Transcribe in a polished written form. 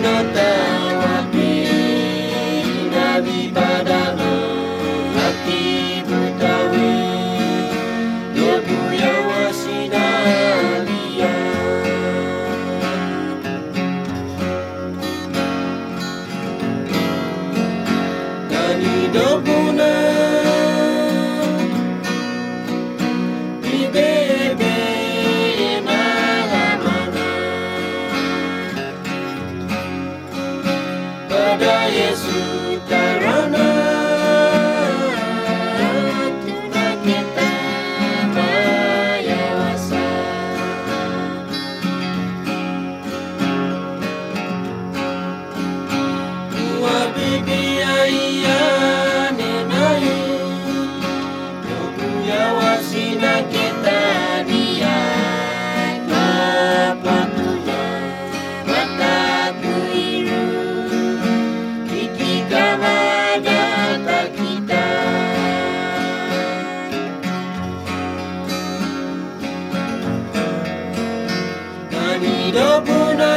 tawapi nabi padano hati butawi debu yang wasinalia nani debuna ibebe malamana pada Yesus karana Tuhan kita mayawasa dua bibi ayah nenayu dobu yawasina kita dia kapatunya mataku iru iki kamadata kita kami dobuna